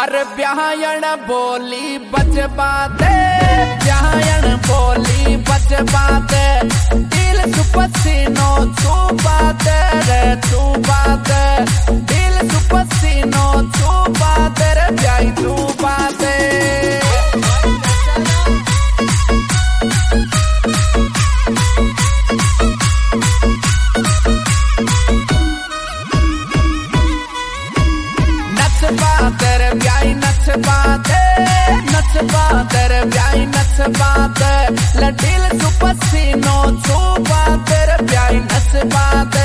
हर ब्याहन बोली बचबा दे, ब्याहन बोली बचबा दे, दिल सुपसीनो छुपा दे रे छुपा दे, दिल सुपसीनो छुपा दे रे ब्याही छुपा दे। तेरे ब्याही नचबा दे, नचबा तेरे ब्याही नचबा दे, लडील सुपसीनो छुपा तेरे ब्याही नचबा दे।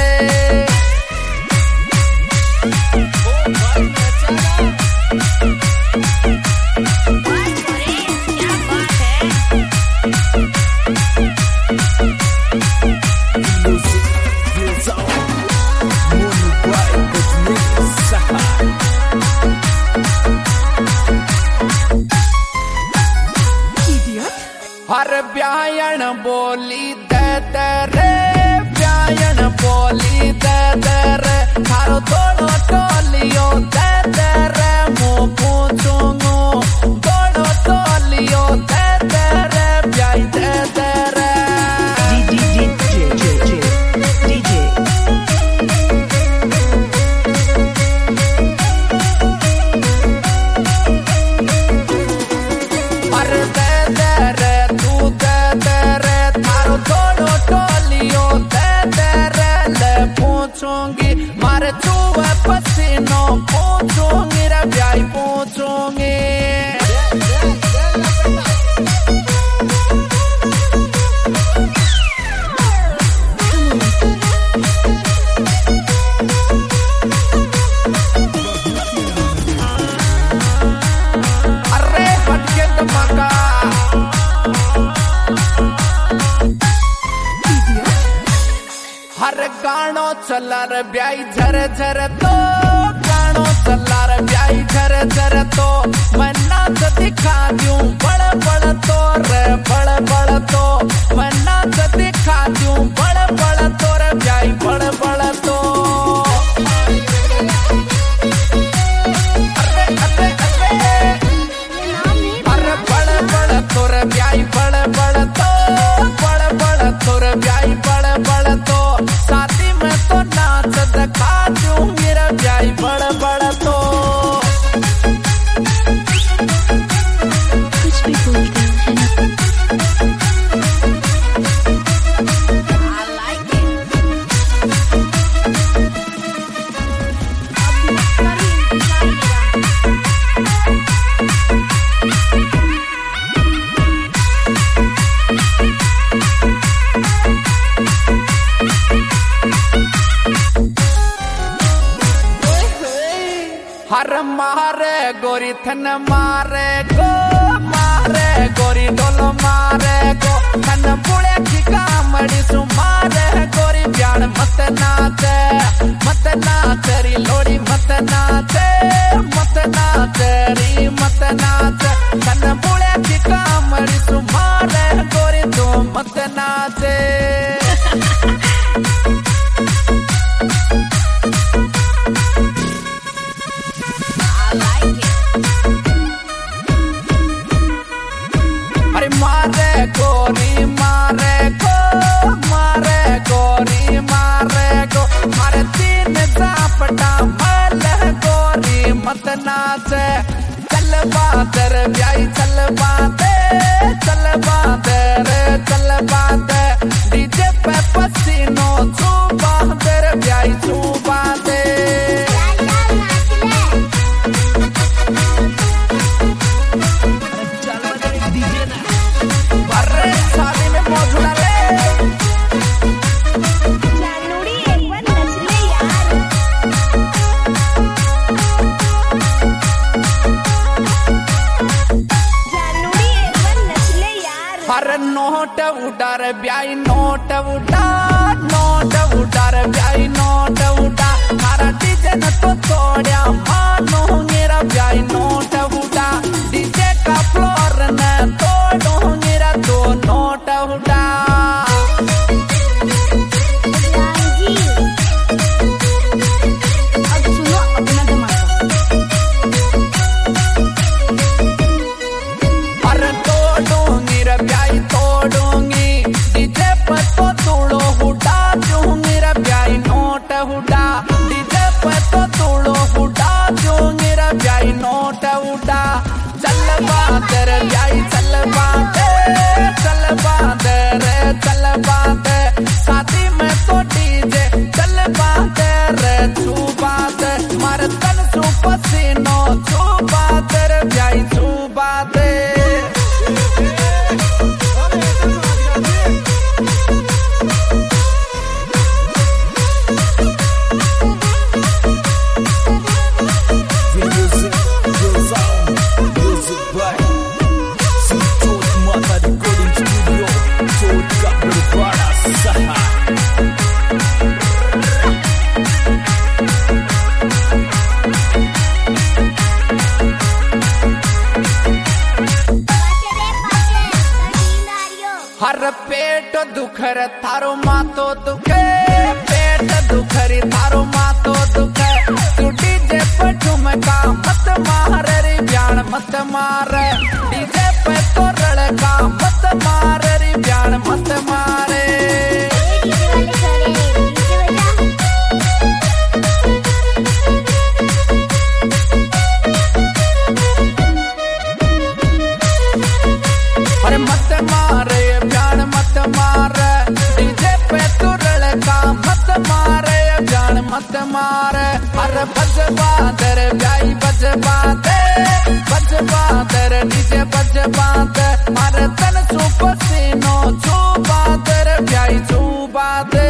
हर ब्याहन बोली दे दे रे, ब्याहन बोली दे दे रे, थारो दोनों टोलियो दे दे रे, मुँह पूछूंगो दोनों टोलियो दे दे रे, ब्याही दे दे रे। मारे चूहे पसीनो पूछूंगी रे ब्याही पूछूंगी। अरे हटके धमाका हर गानो चला रे ब्याही झर झर तो, गानो चला रे ब्याही झर झर तो, मैं नाच दिखा दूं बड़ बड़ तो रे बड़ बड़ तो, मैं नाच दिखा दूं बड़ बड़ तो रे ब्याही बड़ बड़ तो। अरे अरे अरे अरे बड़ बड़ तो रे ब्याही बड़ बड़ तो, बड़ बड़ तो रे ब्याही बड़ बड़ तो, शादी में तो नाच दिखा दूं मेरा ब्याही बड़ बड़ तो। कुछ भी बोलते हैं हर मारे गोरी थन मारे गो, मारे गोरी डोलो मारे गो, थन बुढ़े की कामड़ी सु मारे गोरी ब्याण मत नाचे, मत नाचे री लोड़ी मत नाचे, मत नाचे री मत नाचे, थन बुढ़े की कामड़ी सु मारे गोरी तू मत नाचे। अरे मारे गोरी मारे गो, मारे रे थारो मातो दुखे, पेट दुखरी थारो मातो दुखे। तू डीजे पे ठुमका मत मार रे ब्यान मत मार, डीजे पे तो रड़का मत मार रे ब्यान मत मारे। अरे मत मारे ब्यान मत मार, डीजे पे तू रड़का मत मारे ब्यान मत मारे। अरे बजवा दर ब्याई बजवा दे, बजवा दर डीजे बजवा दे। अरे तन सु पसीनो छुबा दर ब्याई छुबा दे।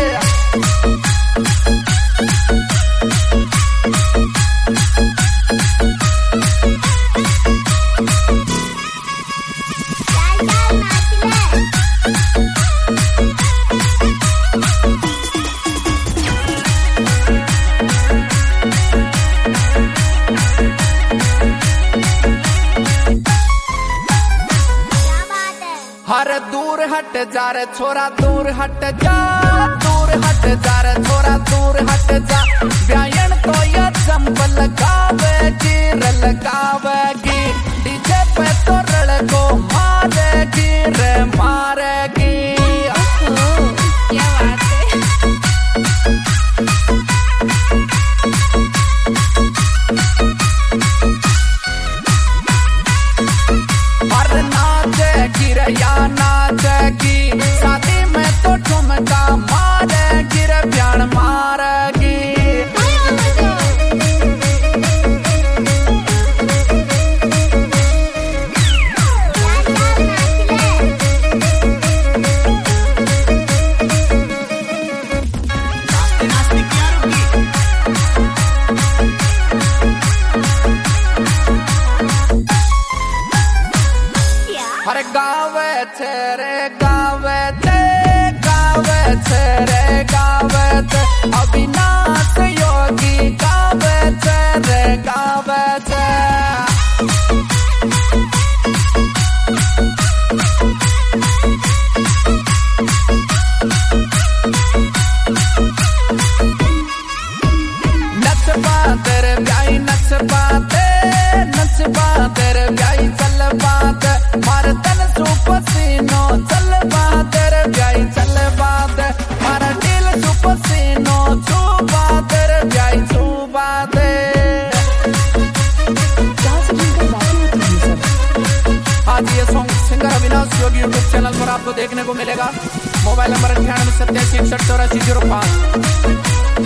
हर दूर हट जा रे छोरा दूर हट जा, दूर हट जा रे छोरा दूर हट जा। ब्यायन तो ये जंपल लगावेगी लगावेगी, डीजे पे तो रड़को मारेगी रे मारेगी। क्या बात है। हर नाचेगी रे या नाचेगी, शादी में तो ठुमका मारेगी रे ब्यान मारेगी। अरे गावे छे रे गावे छे, गावे छे रे गावे छे। अविनाश योगी गावे छे रे गावे छे। नचबा तेरे ब्याई नचबा दे, नचबा तेरे ब्याई चलबा दे। मार तन सु पसीनो चलबा तेरे ब्याई चलबा दे। मारा दिल सु पसीनो छुबा तेरे ब्याई छुबा दे। आज ये song singer Avinash Yogi YouTube channel पर आपको देखने को मिलेगा। Mobile number 9887618405।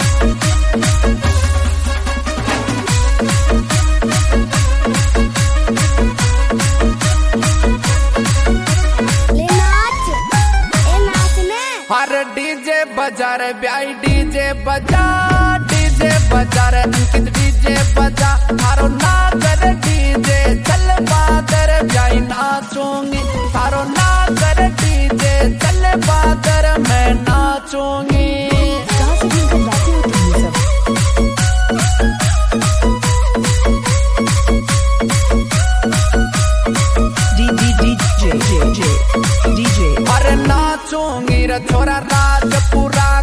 हर डीजे बजा रे ब्याई डीजे बजा, डीजे बजा रे अंकित डीजे बजा। थारो नाच रे डीजे चल बादर ब्याई नाचूंगी, थारो नाच रे डीजे चल बादर मैं नाचूंगी। कहाँ से ढूंढ कर लाते हो तुम ये सब? अरे नाचूंगी रे छोरा राजपुरा